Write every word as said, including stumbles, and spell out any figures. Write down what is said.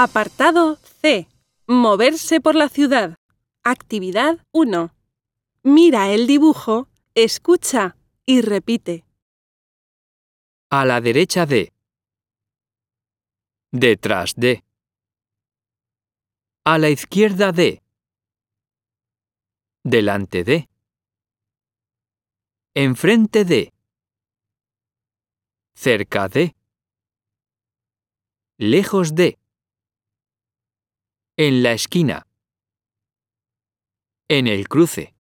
Apartado C. Moverse por la ciudad. Actividad uno. Mira el dibujo, escucha y repite. A la derecha de. Detrás de. A la izquierda de. Delante de. Enfrente de. Cerca de. Lejos de. En la esquina. En el cruce.